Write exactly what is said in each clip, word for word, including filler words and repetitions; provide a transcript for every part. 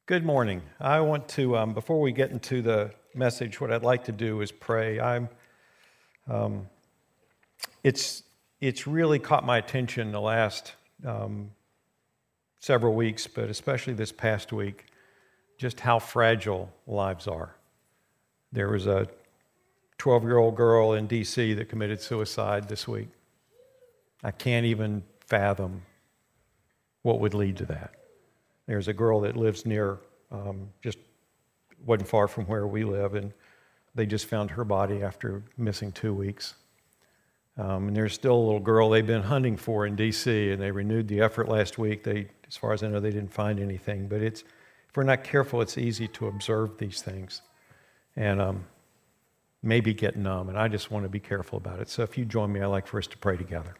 Good morning. I want to, um, before we get into the message, what I'd like to do is pray. I'm, um, it's, it's really caught my attention the last um, several weeks, but especially this past week, just how fragile lives are. There was a twelve-year-old girl in D C that committed suicide this week. I can't even fathom what would lead to that. There's a girl that lives near, um, just wasn't far from where we live, and they just found her body after missing two weeks. Um, and there's still a little girl they've been hunting for in D C, and they renewed the effort last week. They, as far as I know, they didn't find anything. But it's, if we're not careful, it's easy to observe these things and um, maybe get numb. And I just want to be careful about it. So if you join me, I'd like for us to pray together.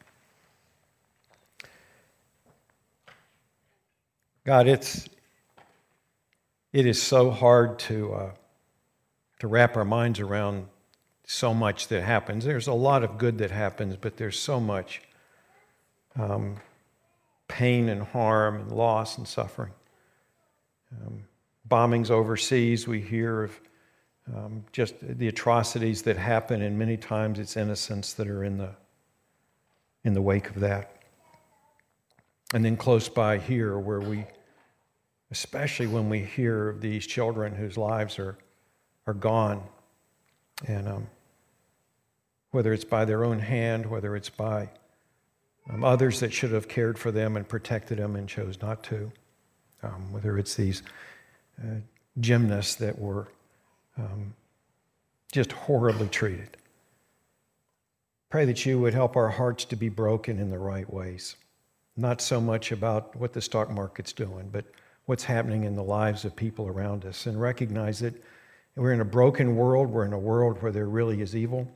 God, it's it is so hard to uh, to wrap our minds around so much that happens. There's a lot of good that happens, but there's so much um, pain and harm and loss and suffering. Um, bombings overseas, we hear of um, just the atrocities that happen, and many times it's innocents that are in the in the wake of that. And then close by here, where we, especially when we hear of these children whose lives are are gone, and um, whether it's by their own hand, whether it's by um, others that should have cared for them and protected them and chose not to, um, whether it's these uh, gymnasts that were um, just horribly treated. Pray that you would help our hearts to be broken in the right ways. Not so much about what the stock market's doing, but what's happening in the lives of people around us, and recognize that we're in a broken world. We're in a world where there really is evil.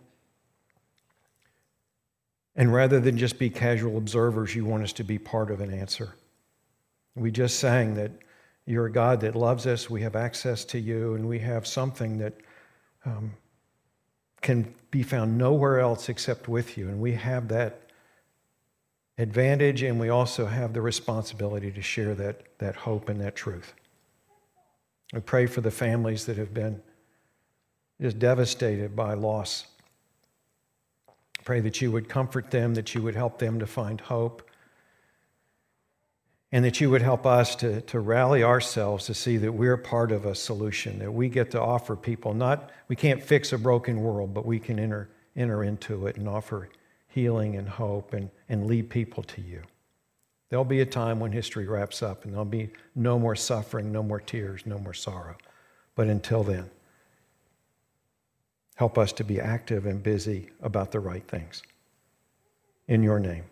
And rather than just be casual observers, you want us to be part of an answer. We just sang that you're a God that loves us. We have access to you, and we have something that um, can be found nowhere else except with you. And we have that advantage, and we also have the responsibility to share that, that hope and that truth. We pray for the families that have been just devastated by loss. Pray that you would comfort them, that you would help them to find hope, and that you would help us to, to rally ourselves to see that we're part of a solution, that we get to offer people, not, we can't fix a broken world, but we can enter, enter into it and offer healing and hope, and, and lead people to you. There'll be a time when history wraps up, and there'll be no more suffering, no more tears, no more sorrow. But until then, help us to be active and busy about the right things. In your name,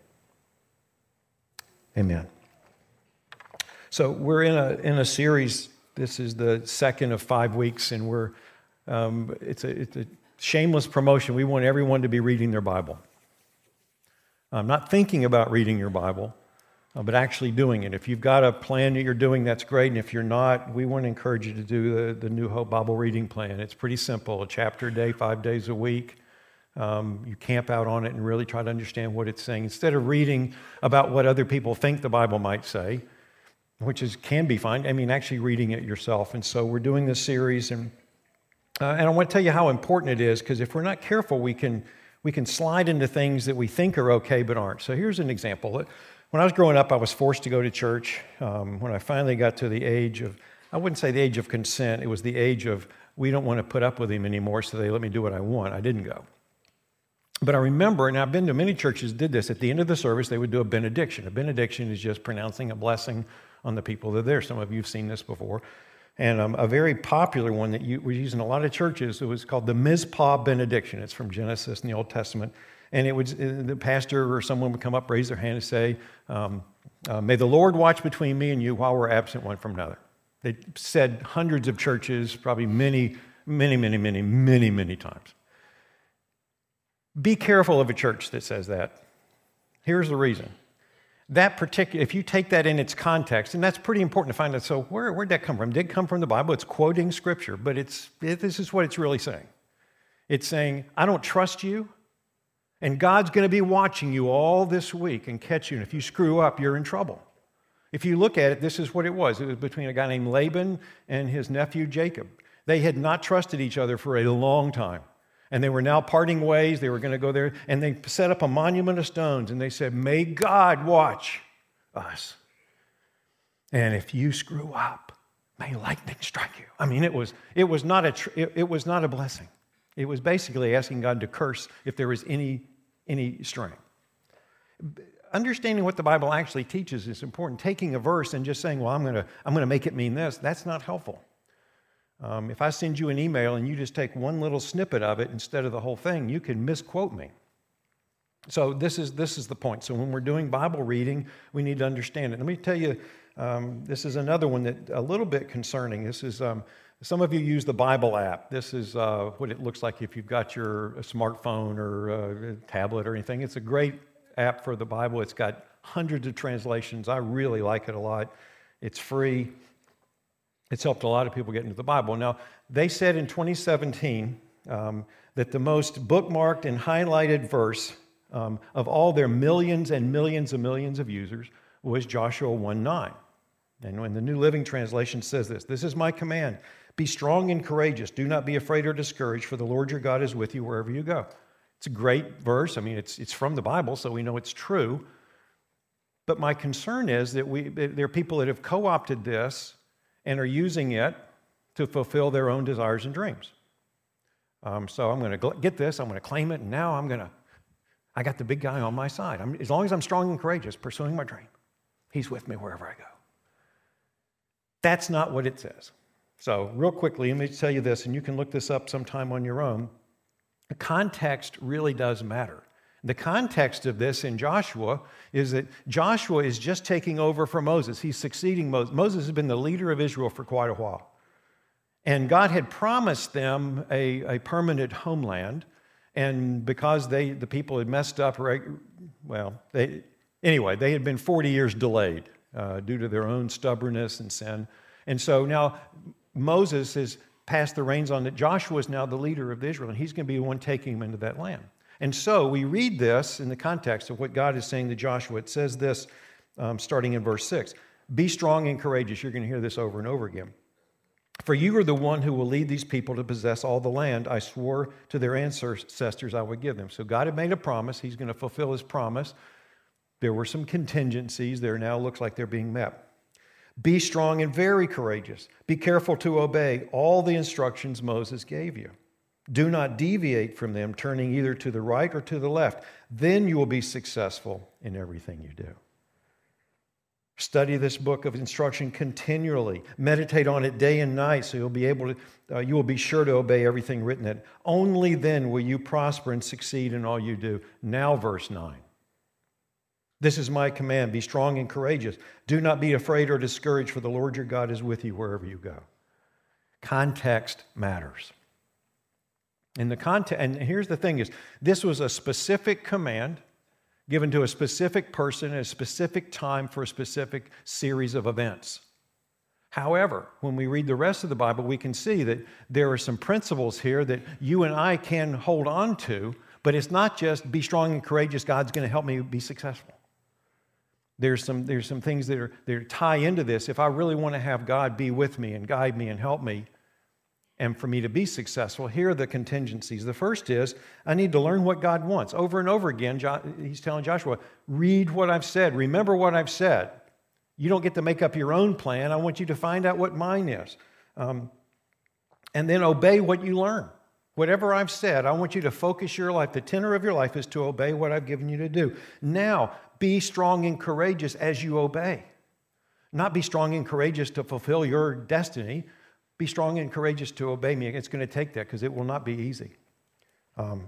amen. So we're in a in a series. This is the second of five weeks, and we're um, it's a it's a shameless promotion. We want everyone to be reading their Bible. I'm not thinking about reading your Bible, uh, but actually doing it. If you've got a plan that you're doing, that's great. And if you're not, we want to encourage you to do the, the New Hope Bible reading plan. It's pretty simple, a chapter a day, five days a week. Um, you camp out on it and really try to understand what it's saying. Instead of reading about what other people think the Bible might say, which is can be fine, I mean, actually reading it yourself. And so we're doing this series, and, uh, and I want to tell you how important it is, because if we're not careful, we can We can slide into things that we think are okay but aren't. So here's an example. When I was growing up, I was forced to go to church. Um, when I finally got to the age of, I wouldn't say the age of consent, it was the age of, we don't want to put up with him anymore, so they let me do what I want. I didn't go. But I remember, and I've been to many churches that did this, at the end of the service, they would do a benediction. A benediction is just pronouncing a blessing on the people that are there. Some of you have seen this before. And um, a very popular one that you, we use in a lot of churches, it was called the Mizpah benediction. It's from Genesis in the Old Testament. And it would, the pastor or someone would come up, raise their hand and say, um, uh, may the Lord watch between me and you while we're absent one from another. They said hundreds of churches, probably many, many, many, many, many, many times. Be careful of a church that says that. Here's the reason. That particular, if you take that in its context, and that's pretty important to find out, so where, where'd that come from? Did it come from the Bible? It's quoting Scripture, but it's it, this is what it's really saying. It's saying, I don't trust you, and God's going to be watching you all this week and catch you, and if you screw up, you're in trouble. If you look at it, this is what it was. It was between a guy named Laban and his nephew Jacob. They had not trusted each other for a long time. And they were now parting ways. They were going to go there. And they set up a monument of stones. And they said, may God watch us. And if you screw up, may lightning strike you. I mean, it was, it was, not, a tr- it, it was not a blessing. It was basically asking God to curse if there was any, any strength. Understanding what the Bible actually teaches is important. Taking a verse and just saying, well, I'm going to I'm going to make it mean this, that's not helpful. Um, if I send you an email and you just take one little snippet of it instead of the whole thing, you can misquote me. So this is this is the point. So when we're doing Bible reading, we need to understand it. Let me tell you, um, this is another one that a little bit concerning. This is um, some of you use the Bible app. This is uh, what it looks like if you've got your smartphone or uh, tablet or anything. It's a great app for the Bible. It's got hundreds of translations. I really like it a lot. It's free. It's helped a lot of people get into the Bible. Now, they said in twenty seventeen um, that the most bookmarked and highlighted verse um, of all their millions and millions and millions of users was Joshua one nine. And when the New Living Translation says this, this is my command, be strong and courageous. Do not be afraid or discouraged, for the Lord your God is with you wherever you go. It's a great verse. I mean, it's, it's from the Bible, so we know it's true. But my concern is that we there are people that have co-opted this and are using it to fulfill their own desires and dreams. Um, so I'm going to get this, I'm going to claim it, and now I'm going to, I got the big guy on my side. I'm, as long as I'm strong and courageous, pursuing my dream, he's with me wherever I go. That's not what it says. So real quickly, let me tell you this, and you can look this up sometime on your own. The context really does matter. The context of this in Joshua is that Joshua is just taking over for Moses. He's succeeding Moses. Moses has been the leader of Israel for quite a while. And God had promised them a, a permanent homeland. And because they, the people had messed up, well, they, anyway, they had been forty years delayed uh, due to their own stubbornness and sin. And so now Moses has passed the reins on that. Joshua is now the leader of Israel, and he's going to be the one taking them into that land. And so we read this in the context of what God is saying to Joshua. It says this, um, starting in verse six, be strong and courageous. You're going to hear this over and over again. For you are the one who will lead these people to possess all the land I swore to their ancestors I would give them. So God had made a promise. He's going to fulfill his promise. There were some contingencies. There now looks like they're being met. Be strong and very courageous. Be careful to obey all the instructions Moses gave you. Do not deviate from them, turning either to the right or to the left. Then you will be successful in everything you do. Study this book of instruction continually. Meditate on it day and night so you'll be able to, uh, you will be sure to obey everything written in it. Only then will you prosper and succeed in all you do. Now, verse nine. This is my command. Be strong and courageous. Do not be afraid or discouraged, for the Lord your God is with you wherever you go. Context matters. In the context, and here's the thing is, this was a specific command given to a specific person at a specific time for a specific series of events. However, when we read the rest of the Bible, we can see that there are some principles here that you and I can hold on to, but it's not just be strong and courageous, God's going to help me be successful. There's some, there's some things that, are, that tie into this. If I really want to have God be with me and guide me and help me, and for me to be successful, here are the contingencies. The first is, I need to learn what God wants. Over and over again, he's telling Joshua, read what I've said. Remember what I've said. You don't get to make up your own plan. I want you to find out what mine is. Um, and then obey what you learn. Whatever I've said, I want you to focus your life. The tenor of your life is to obey what I've given you to do. Now, be strong and courageous as you obey. Not be strong and courageous to fulfill your destiny. Be strong and courageous to obey me. It's going to take that because it will not be easy. Um,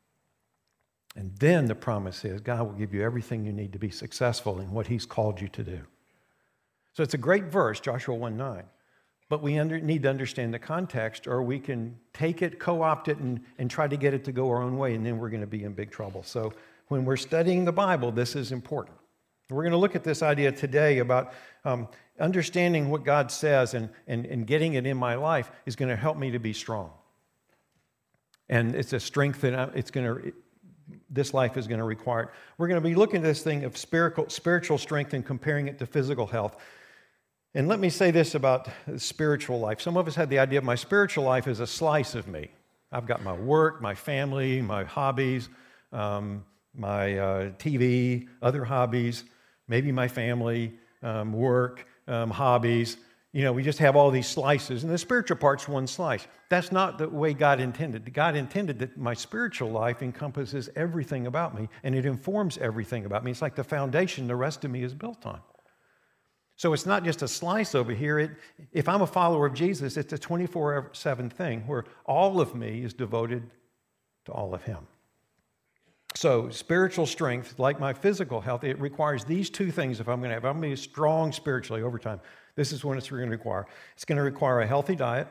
and then the promise is God will give you everything you need to be successful in what he's called you to do. So it's a great verse, Joshua one nine. But we under, need to understand the context, or we can take it, co-opt it, and, and try to get it to go our own way, and then we're going to be in big trouble. So when we're studying the Bible, this is important. We're going to look at this idea today about um, understanding what God says and, and, and getting it in my life is going to help me to be strong. And it's a strength that I, it's going to this life is going to require it. We're going to be looking at this thing of spiritual, spiritual strength and comparing it to physical health. And let me say this about spiritual life. Some of us had the idea of my spiritual life as a slice of me. I've got my work, my family, my hobbies, um, my uh, T V, other hobbies, maybe my family, um, work, um, hobbies. You know, we just have all these slices, and the spiritual part's one slice. That's not the way God intended. God intended that my spiritual life encompasses everything about me, and it informs everything about me. It's like the foundation the rest of me is built on. So it's not just a slice over here. It, if I'm a follower of Jesus, it's a twenty-four seven thing where all of me is devoted to all of him. So spiritual strength, like my physical health, it requires these two things if I'm going to have. I'm going to be strong spiritually over time. This is what it's going to require. It's going to require a healthy diet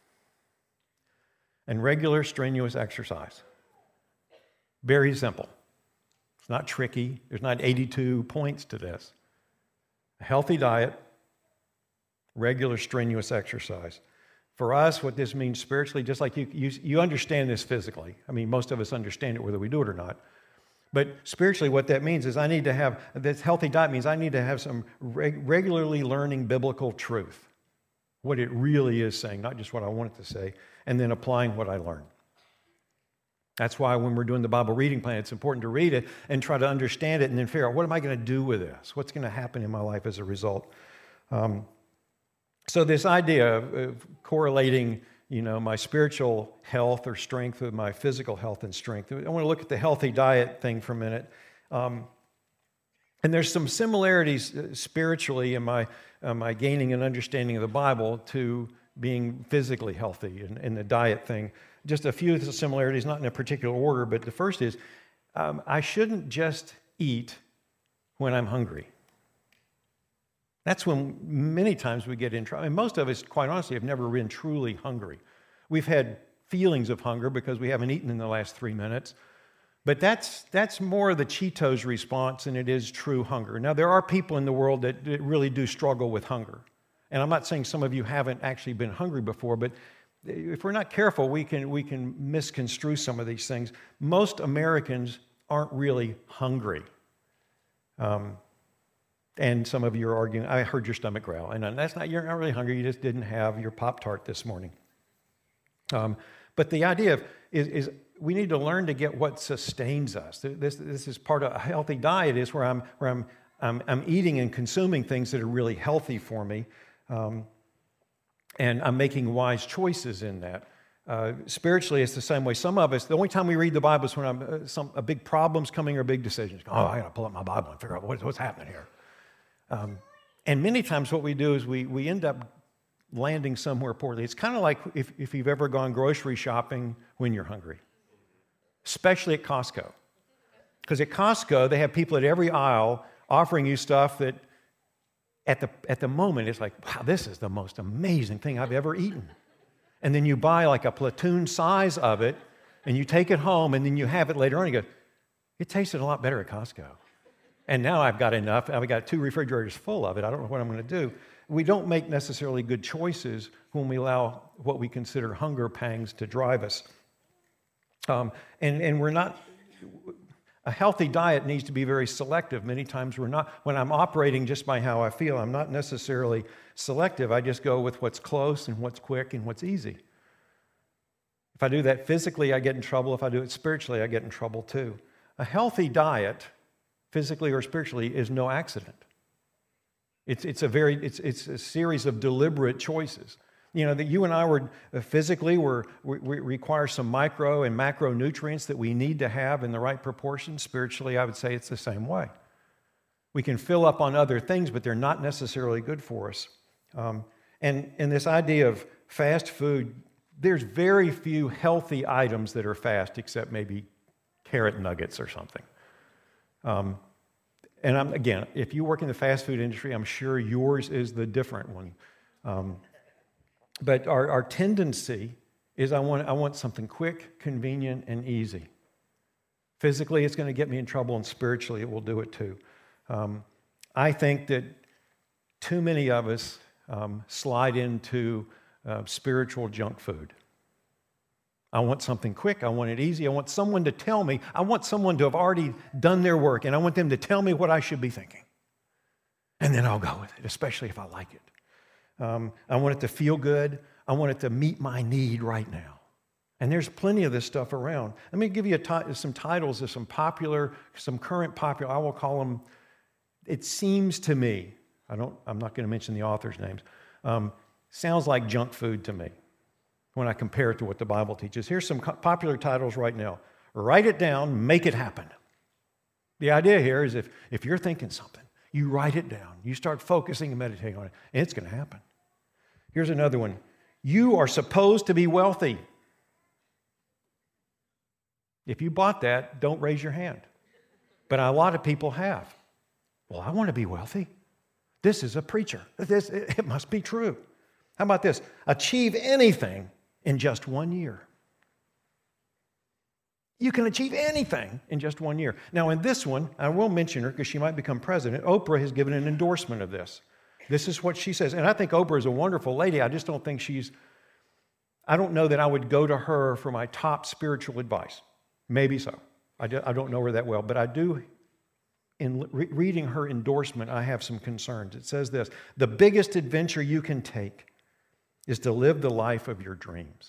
and regular strenuous exercise. Very simple. It's not tricky. There's not eighty-two points to this. A healthy diet, regular strenuous exercise. For us, what this means spiritually, just like you, you, you understand this physically. I mean, most of us understand it whether we do it or not. But spiritually, what that means is I need to have, this healthy diet means I need to have some reg- regularly learning biblical truth, what it really is saying, not just what I want it to say, and then applying what I learn. That's why when we're doing the Bible reading plan, it's important to read it and try to understand it and then figure out, what am I going to do with this? What's going to happen in my life as a result? Um, so this idea of, of correlating, you know, my spiritual health or strength with my physical health and strength. I want to look at the healthy diet thing for a minute. Um, and there's some similarities spiritually in my, uh, my gaining an understanding of the Bible to being physically healthy and, and the diet thing. Just a few of the similarities, not in a particular order, but the first is um, I shouldn't just eat when I'm hungry. That's when many times we get in trouble. And most of us, quite honestly, have never been truly hungry. We've had feelings of hunger because we haven't eaten in the last three minutes. But that's, that's more the Cheetos response than it is true hunger. Now, there are people in the world that, that really do struggle with hunger. And I'm not saying some of you haven't actually been hungry before, but if we're not careful, we can, we can misconstrue some of these things. Most Americans aren't really hungry. Um, and some of you are arguing, I heard your stomach growl. And that's not, you're not really hungry, you just didn't have your Pop-Tart this morning. Um, but the idea of is, is we need to learn to get what sustains us. This, this is part of a healthy diet is where I'm, where I'm, I'm, I'm eating and consuming things that are really healthy for me. Um, and I'm making wise choices in that. Uh, spiritually, it's the same way. Some of us, the only time we read the Bible is when I'm, uh, some, a big problem's coming or big decisions. Oh, I got to pull up my Bible and figure out what, what's happening here. Um, and many times what we do is we, we end up landing somewhere poorly. It's kind of like if, if you've ever gone grocery shopping when you're hungry, especially at Costco. Because at Costco, they have people at every aisle offering you stuff that at the, at the moment, it's like, wow, this is the most amazing thing I've ever eaten. And then you buy like a platoon size of it, and you take it home, and then you have it later on, and you go, it tasted a lot better at Costco. And now I've got enough. I've got two refrigerators full of it. I don't know what I'm going to do. We don't make necessarily good choices when we allow what we consider hunger pangs to drive us. Um, and, and we're not, a healthy diet needs to be very selective. Many times we're not, when I'm operating just by how I feel, I'm not necessarily selective. I just go with what's close and what's quick and what's easy. If I do that physically, I get in trouble. If I do it spiritually, I get in trouble too. A healthy diet, physically or spiritually, is no accident. It's, it's, a very, it's, it's a series of deliberate choices. You know, that you and I were uh, physically, we're, we, we require some micro and macronutrients that we need to have in the right proportion. Spiritually, I would say it's the same way. We can fill up on other things, but they're not necessarily good for us. Um, and, and this idea of fast food, there's very few healthy items that are fast, except maybe carrot nuggets or something. Um, and I'm, again, if you work in the fast food industry, I'm sure yours is the different one. Um, but our, our tendency is I want, I want something quick, convenient, and easy. Physically, it's going to get me in trouble, and spiritually, it will do it too. Um, I think that too many of us um, slide into uh, spiritual junk food. I want something quick. I want it easy. I want someone to tell me. I want someone to have already done their work, and I want them to tell me what I should be thinking. And then I'll go with it, especially if I like it. Um, I want it to feel good. I want it to meet my need right now. And there's plenty of this stuff around. Let me give you a t- some titles of some popular, some current popular, I will call them, it seems to me, I don't, I'm not going to mention the authors' names, um, sounds like junk food to me when I compare it to what the Bible teaches. Here's some co- popular titles right now. Write it down, make it happen. The idea here is if, if you're thinking something, you write it down. You start focusing and meditating on it, and it's going to happen. Here's another one. You are supposed to be wealthy. If you bought that, don't raise your hand. But a lot of people have. Well, I want to be wealthy. This is a preacher. This, it must be true. How about this? Achieve anything in just one year. You can achieve anything in just one year. Now, in this one, I will mention her because she might become president. Oprah has given an endorsement of this. This is what she says. And I think Oprah is a wonderful lady. I just don't think she's, I don't know that I would go to her for my top spiritual advice. Maybe so. I, do, I don't know her that well, but I do, in re- reading her endorsement, I have some concerns. It says this: the biggest adventure you can take is to live the life of your dreams.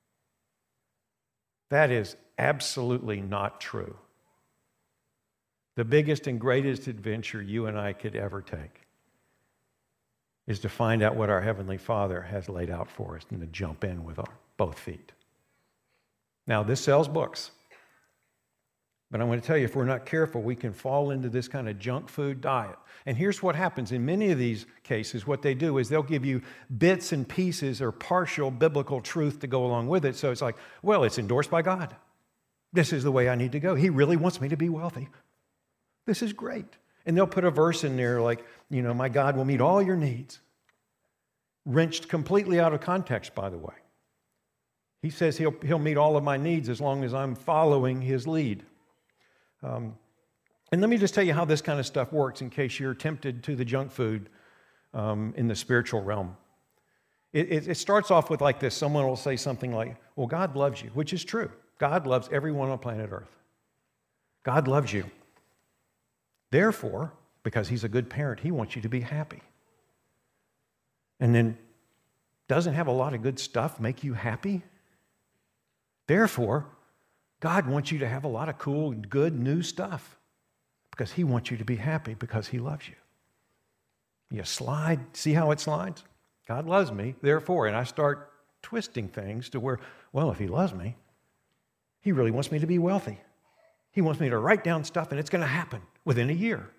That is absolutely not true. The biggest and greatest adventure you and I could ever take is to find out what our Heavenly Father has laid out for us and to jump in with our both feet. Now, this sells books. But I'm going to tell you, if we're not careful, we can fall into this kind of junk food diet. And here's what happens. In many of these cases, what they do is they'll give you bits and pieces or partial biblical truth to go along with it. So it's like, well, it's endorsed by God. This is the way I need to go. He really wants me to be wealthy. This is great. And they'll put a verse in there like, you know, my God will meet all your needs. Wrenched completely out of context, by the way. He says he'll, he'll meet all of my needs as long as I'm following his lead. Um, and let me just tell you how this kind of stuff works in case you're tempted to the junk food um, in the spiritual realm. It, it, it starts off with like this. Someone will say something like, well, God loves you, which is true. God loves everyone on planet Earth. God loves you. Therefore, because he's a good parent, he wants you to be happy. And then doesn't have a lot of good stuff make you happy? Therefore, God wants you to have a lot of cool, good, new stuff because he wants you to be happy because he loves you. You slide, see how it slides? God loves me, therefore, and I start twisting things to where, well, if he loves me, he really wants me to be wealthy. He wants me to write down stuff and it's going to happen within a year.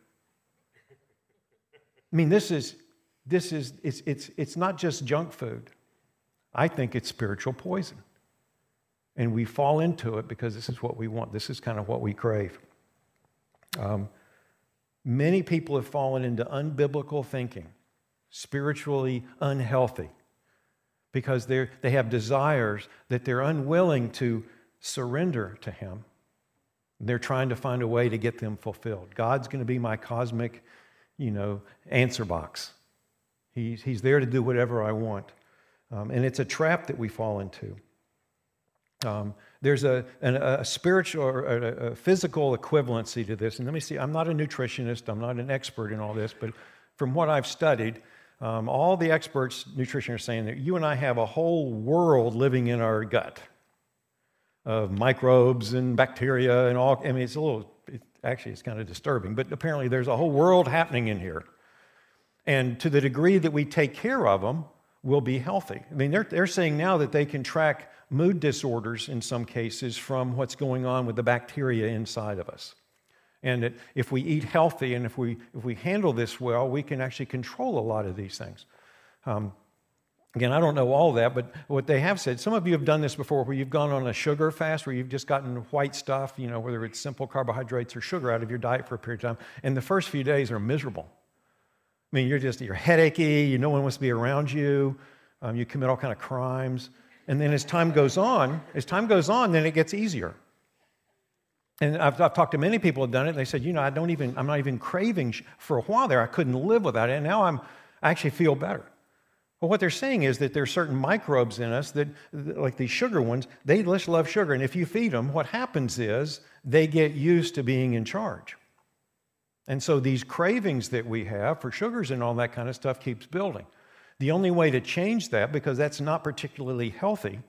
I mean, this is, this is, it's, it's, it's not just junk food. I think it's spiritual poison. And we fall into it because this is what we want. This is kind of what we crave. Um, many people have fallen into unbiblical thinking, spiritually unhealthy, because they're, they have desires that they're unwilling to surrender to him. They're trying to find a way to get them fulfilled. God's going to be my cosmic, you know, answer box. He's, he's there to do whatever I want. Um, and it's a trap that we fall into. Um, there's a, an, a spiritual or a, a physical equivalency to this. And let me see, I'm not a nutritionist, I'm not an expert in all this, but from what I've studied, um, all the experts, nutritionists, are saying that you and I have a whole world living in our gut of microbes and bacteria and all. I mean, it's a little, it, actually, it's kind of disturbing, but apparently there's a whole world happening in here. And to the degree that we take care of them, we'll be healthy. I mean, they're, they're saying now that they can track mood disorders in some cases from what's going on with the bacteria inside of us. And that if we eat healthy and if we if we handle this well, we can actually control a lot of these things. Um, again, I don't know all of that, but what they have said, some of you have done this before where you've gone on a sugar fast where you've just gotten white stuff, you know, whether it's simple carbohydrates or sugar out of your diet for a period of time, and the first few days are miserable. I mean, you're just, you're headachy, you, no one wants to be around you, um, you commit all kind of crimes. And then as time goes on, as time goes on, then it gets easier. And I've, I've talked to many people who have done it, and they said, you know, I don't even, I'm not even craving, for a while there, I couldn't live without it, and now I'm, I actually feel better. Well, what they're saying is that there are certain microbes in us that, like these sugar ones, they just love sugar. And if you feed them, what happens is they get used to being in charge. And so these cravings that we have for sugars and all that kind of stuff keeps building. The only way to change that, because that's not particularly healthy,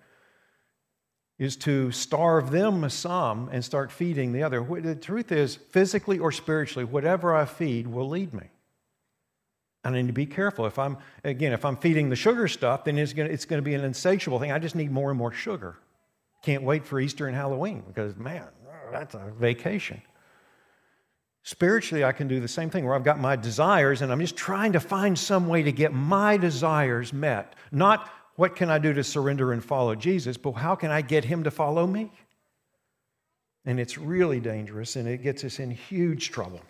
is to starve them some and start feeding the other. The truth is, physically or spiritually, whatever I feed will lead me. I need to be careful. If I'm, again, if I'm feeding the sugar stuff, then it's going to, it's going to be an insatiable thing. I just need more and more sugar. Can't wait for Easter and Halloween because, man, that's a vacation. Spiritually, I can do the same thing where I've got my desires and I'm just trying to find some way to get my desires met. Not what can I do to surrender and follow Jesus, but how can I get him to follow me? And it's really dangerous and it gets us in huge trouble.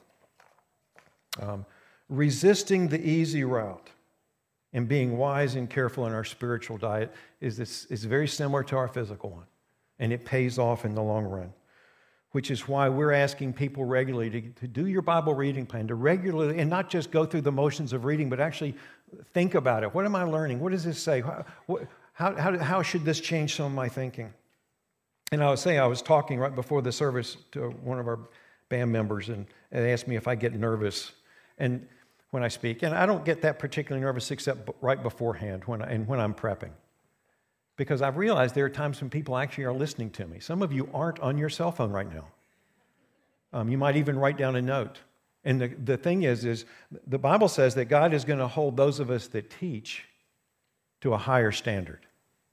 Um, resisting the easy route and being wise and careful in our spiritual diet is, this, is very similar to our physical one. And it pays off in the long run. Which is why we're asking people regularly to, to do your Bible reading plan, to regularly, and not just go through the motions of reading, but actually think about it. What am I learning? What does this say? How, what, how, how, how should this change some of my thinking? And I was saying, I was talking right before the service to one of our band members, and they asked me if I get nervous and when I speak. And I don't get that particularly nervous except right beforehand when I, and when I'm prepping. Because I've realized there are times when people actually are listening to me. Some of you aren't on your cell phone right now. Um, you might even write down a note. And the, the thing is, is the Bible says that God is going to hold those of us that teach to a higher standard.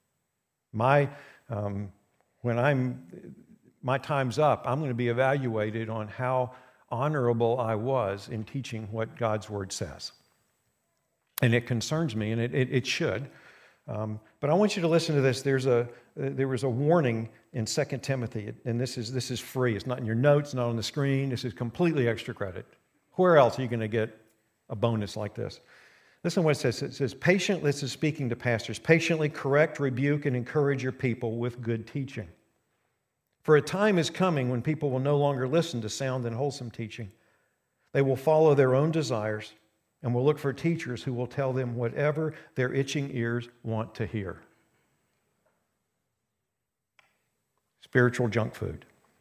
My, um, when I'm, my time's up, I'm going to be evaluated on how honorable I was in teaching what God's Word says. And it concerns me, and it, it, it should. Um, but I want you to listen to this. There's a, uh, there was a warning in Second Timothy, and this is, this is free. It's not in your notes, not on the screen. This is completely extra credit. Where else are you going to get a bonus like this? Listen to what it says. It says, patient, this is speaking to pastors, patiently correct, rebuke, and encourage your people with good teaching. For a time is coming when people will no longer listen to sound and wholesome teaching. They will follow their own desires and will look for teachers who will tell them whatever their itching ears want to hear. Spiritual junk food.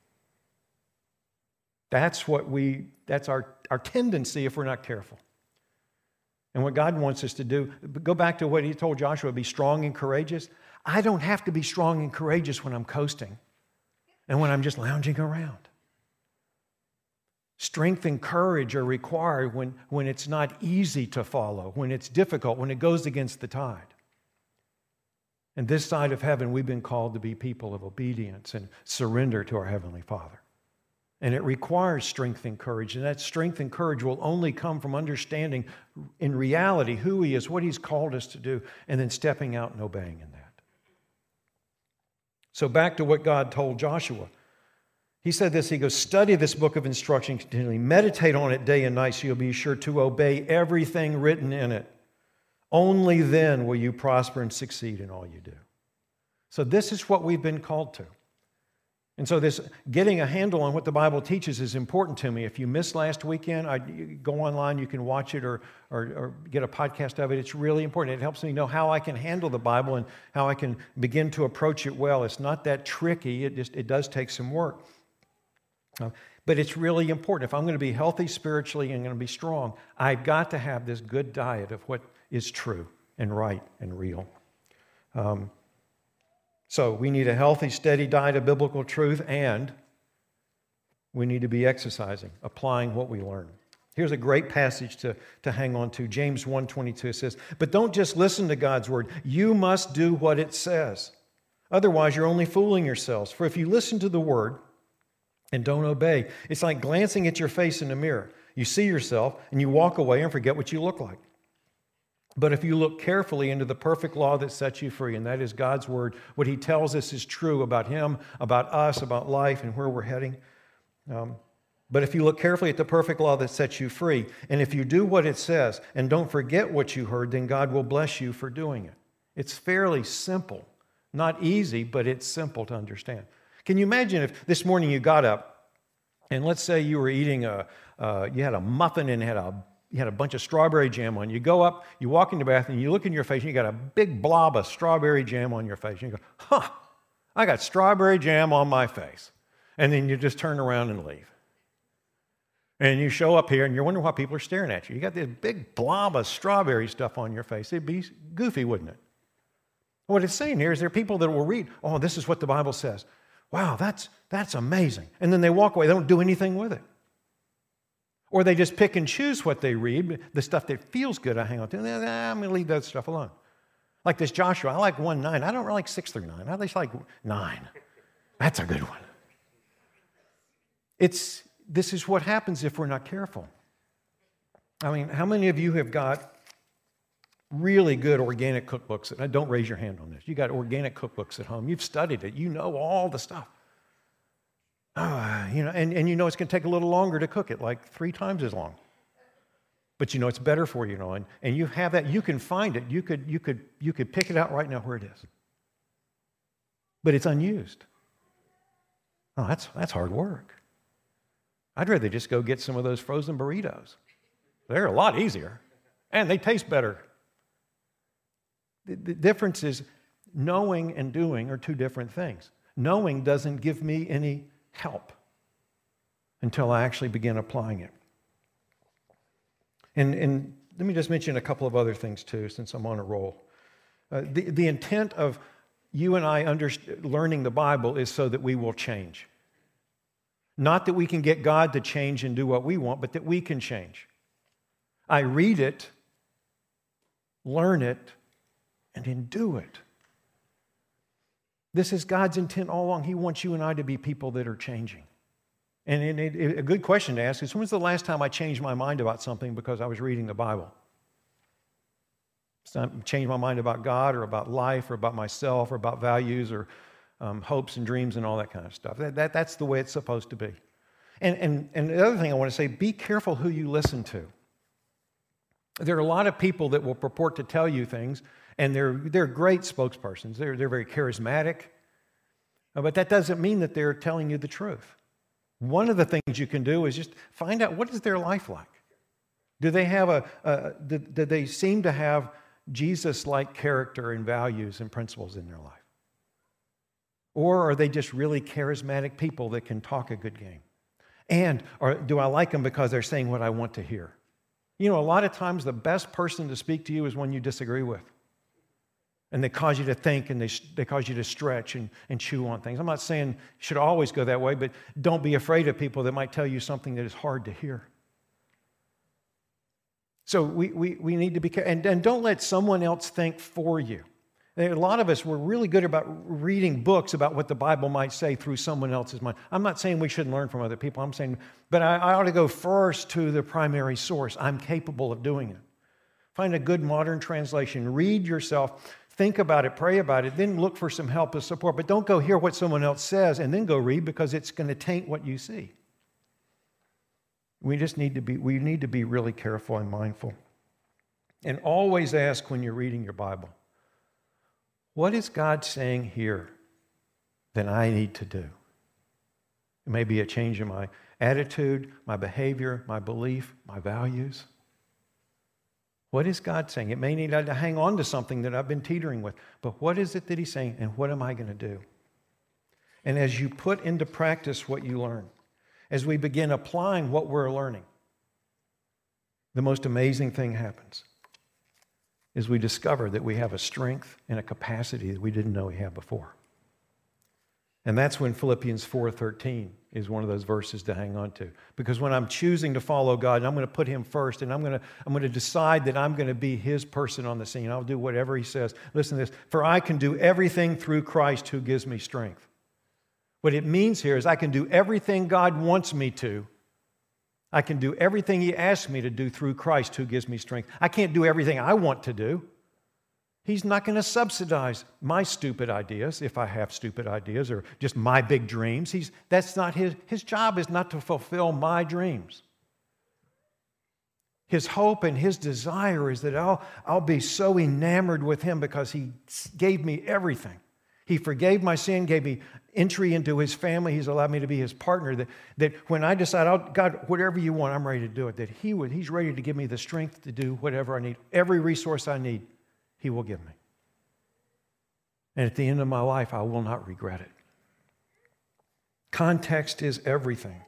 That's what we, that's our, our tendency if we're not careful. And what God wants us to do, go back to what he told Joshua, be strong and courageous. I don't have to be strong and courageous when I'm coasting and when I'm just lounging around. Strength and courage are required when, when it's not easy to follow, when it's difficult, when it goes against the tide. And this side of heaven, we've been called to be people of obedience and surrender to our Heavenly Father. And it requires strength and courage. And that strength and courage will only come from understanding in reality who He is, what He's called us to do, and then stepping out and obeying in that. So back to what God told Joshua. He said this, he goes, study this book of instruction continually, meditate on it day and night so you'll be sure to obey everything written in it. Only then will you prosper and succeed in all you do. So this is what we've been called to. And so this getting a handle on what the Bible teaches is important to me. If you missed last weekend, I, you go online, you can watch it or, or, or get a podcast of it. It's really important. It helps me know how I can handle the Bible and how I can begin to approach it well. It's not that tricky. It just it does take some work. Uh, but it's really important. If I'm going to be healthy spiritually and going to be strong, I've got to have this good diet of what is true and right and real. Um, so we need a healthy, steady diet of biblical truth, and we need to be exercising, applying what we learn. Here's a great passage to, to hang on to. James one twenty-two says, but don't just listen to God's word. You must do what it says. Otherwise, you're only fooling yourselves. For if you listen to the word and don't obey, it's like glancing at your face in a mirror. You see yourself and you walk away and forget what you look like. But if you look carefully into the perfect law that sets you free, and that is God's word, what He tells us is true about Him, about us, about life, and where we're heading. Um, but if you look carefully at the perfect law that sets you free, and if you do what it says and don't forget what you heard, then God will bless you for doing it. It's fairly simple. Not easy, but it's simple to understand. Can you imagine if this morning you got up, and let's say you were eating a, uh, you had a muffin and had a you had a bunch of strawberry jam on. You go up, you walk in the bathroom, you look in your face, and you got a big blob of strawberry jam on your face. And you go, huh, I got strawberry jam on my face. And then you just turn around and leave. And you show up here, and you're wondering why people are staring at you. You got this big blob of strawberry stuff on your face. It'd be goofy, wouldn't it? What it's saying here is there are people that will read, oh, this is what the Bible says. Wow, that's, that's amazing. And then they walk away. They don't do anything with it. Or they just pick and choose what they read, the stuff that feels good I hang on to. Nah, I'm going to leave that stuff alone. Like this Joshua, I like one nine. I don't really like six through nine. I just like nine. That's a good one. It's, this is what happens if we're not careful. I mean, how many of you have got really good organic cookbooks? And don't raise your hand on this. You got organic cookbooks at home. You've studied it. You know all the stuff. Oh, you know, and, and you know it's going to take a little longer to cook it, like three times as long. But you know it's better for you, you know, and, and you have that. You can find it. You could, you could, you could pick it out right now where it is. But it's unused. Oh, that's that's hard work. I'd rather just go get some of those frozen burritos. They're a lot easier, and they taste better. The, the difference is knowing and doing are two different things. Knowing doesn't give me any help until I actually begin applying it. And, and let me just mention a couple of other things too, since I'm on a roll. Uh, the, the intent of you and I under, learning the Bible is so that we will change. Not that we can get God to change and do what we want, but that we can change. I read it, learn it, and then do it. This is God's intent all along. He wants you and I to be people that are changing. And it, it, a good question to ask is, when was the last time I changed my mind about something because I was reading the Bible? So I changed my mind about God or about life or about myself or about values or um, hopes and dreams and all that kind of stuff. That, that, that's the way it's supposed to be. And, and, and the other thing I want to say, be careful who you listen to. There are a lot of people that will purport to tell you things, and they're, they're great spokespersons. They're, they're very charismatic. But that doesn't mean that they're telling you the truth. One of the things you can do is just find out, what is their life like? Do they have a, a do, do they seem to have Jesus-like character and values and principles in their life? Or are they just really charismatic people that can talk a good game? And or do I like them because they're saying what I want to hear? You know, a lot of times the best person to speak to you is one you disagree with. And they cause you to think, and they, they cause you to stretch and, and chew on things. I'm not saying you should always go that way, but don't be afraid of people that might tell you something that is hard to hear. So we, we, we need to be careful. And, and don't let someone else think for you. A lot of us, we're really good about reading books about what the Bible might say through someone else's mind. I'm not saying we shouldn't learn from other people. I'm saying, but I, I ought to go first to the primary source. I'm capable of doing it. Find a good modern translation. Read yourself. Think about it, pray about it, then look for some help and support. But don't go hear what someone else says and then go read, because it's going to taint what you see. We just need to be, we need to be really careful and mindful. And always ask when you're reading your Bible, what is God saying here that I need to do? It may be a change in my attitude, my behavior, my belief, my values. What is God saying? It may need to hang on to something that I've been teetering with, but what is it that He's saying, and what am I going to do? And as you put into practice what you learn, as we begin applying what we're learning, the most amazing thing happens is we discover that we have a strength and a capacity that we didn't know we had before. And that's when Philippians four thirteen is one of those verses to hang on to. Because when I'm choosing to follow God, and I'm going to put Him first, and I'm going to, I'm going to decide that I'm going to be His person on the scene. I'll do whatever He says. Listen to this. For I can do everything through Christ who gives me strength. What it means here is I can do everything God wants me to. I can do everything He asks me to do through Christ who gives me strength. I can't do everything I want to do. He's not going to subsidize my stupid ideas, if I have stupid ideas, or just my big dreams. He's, that's not his, his job is not to fulfill my dreams. His hope and His desire is that I'll, I'll be so enamored with Him because He gave me everything. He forgave my sin, gave me entry into his family. He's allowed me to be his partner. That, that when I decide, oh, God, whatever you want, I'm ready to do it. That he would, he's ready to give me the strength to do whatever I need. Every resource I need, he will give me. And at the end of my life, I will not regret it. Context is everything.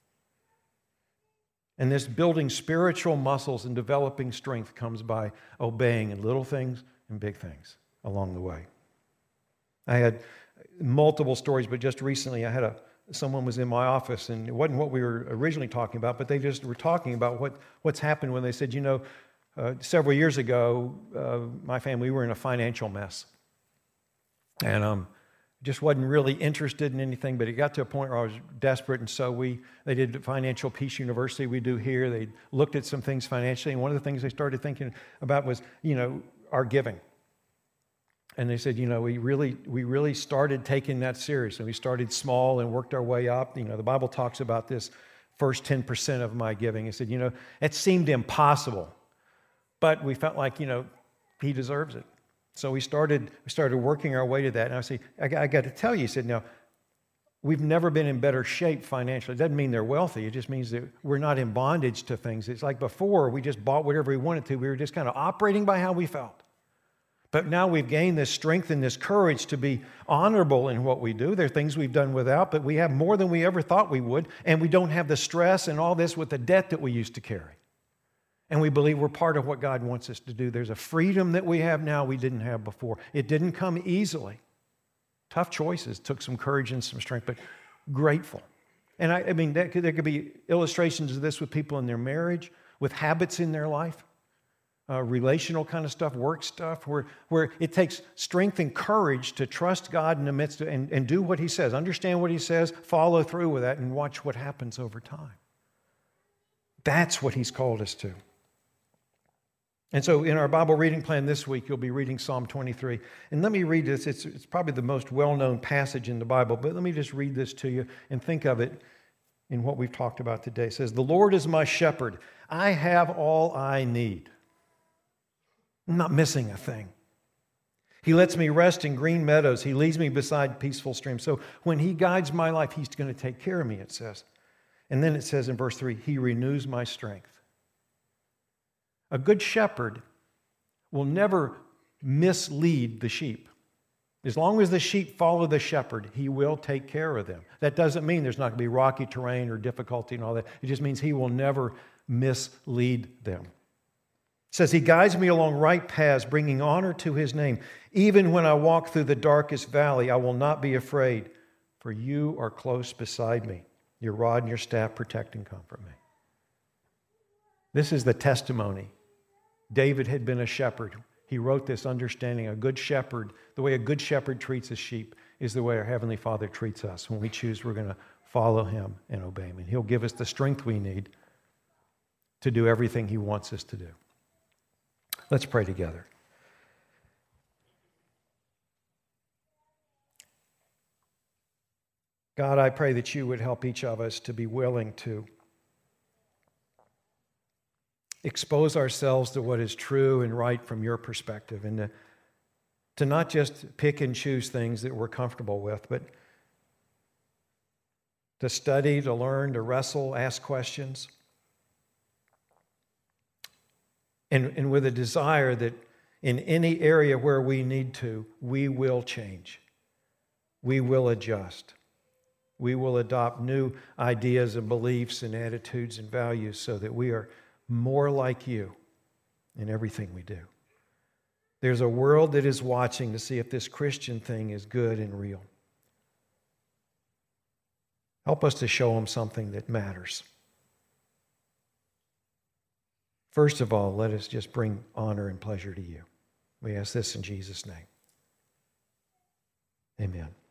And this building spiritual muscles and developing strength comes by obeying in little things and big things along the way. I had multiple stories, but just recently I had a someone was in my office, and it wasn't what we were originally talking about, but they just were talking about what, what's happened when they said, you know, uh, several years ago, uh, my family, we were in a financial mess. And um, just wasn't really interested in anything, but it got to a point where I was desperate, and so we they did Financial Peace University we do here. They looked at some things financially, and one of the things they started thinking about was, you know, our giving. And they said, you know, we really we really started taking that serious, and we started small and worked our way up. You know, the Bible talks about this first ten percent of my giving. They said, you know, it seemed impossible, but we felt like, you know, he deserves it. So we started we started working our way to that. And I say, I, I got to tell you, he said, now, we've never been in better shape financially. It doesn't mean they're wealthy. It just means that we're not in bondage to things. It's like before, we just bought whatever we wanted to. We were just kind of operating by how we felt. But now we've gained this strength and this courage to be honorable in what we do. There are things we've done without, but we have more than we ever thought we would. And we don't have the stress and all this with the debt that we used to carry. And we believe we're part of what God wants us to do. There's a freedom that we have now we didn't have before. It didn't come easily. Tough choices, took some courage and some strength, but grateful. And I, I mean, that could, there could be illustrations of this with people in their marriage, with habits in their life, uh, relational kind of stuff, work stuff, where, where it takes strength and courage to trust God in the midst of, and, and do what he says, understand what he says, follow through with that, and watch what happens over time. That's what he's called us to. And so in our Bible reading plan this week, you'll be reading Psalm twenty-three. And let me read this. It's, it's probably the most well-known passage in the Bible, but let me just read this to you and think of it in what we've talked about today. It says, "The Lord is my shepherd. I have all I need. I'm not missing a thing. He lets me rest in green meadows. He leads me beside peaceful streams." So when he guides my life, he's going to take care of me, it says. And then it says in verse three, he renews my strength. A good shepherd will never mislead the sheep. As long as the sheep follow the shepherd, he will take care of them. That doesn't mean there's not going to be rocky terrain or difficulty and all that. It just means he will never mislead them. It says, he guides me along right paths, bringing honor to his name. Even when I walk through the darkest valley, I will not be afraid, for you are close beside me. Your rod and your staff protect and comfort me. This is the testimony. David had been a shepherd. He wrote this understanding a good shepherd, the way a good shepherd treats his sheep is the way our Heavenly Father treats us. When we choose, we're going to follow him and obey him. And he'll give us the strength we need to do everything he wants us to do. Let's pray together. God, I pray that you would help each of us to be willing to expose ourselves to what is true and right from your perspective, and to, to not just pick and choose things that we're comfortable with, but to study, to learn, to wrestle, ask questions, and, and with a desire that in any area where we need to, we will change. We will adjust. We will adopt new ideas and beliefs and attitudes and values so that we are more like you in everything we do. There's a world that is watching to see if this Christian thing is good and real. Help us to show them something that matters. First of all, let us just bring honor and pleasure to you. We ask this in Jesus' name. Amen.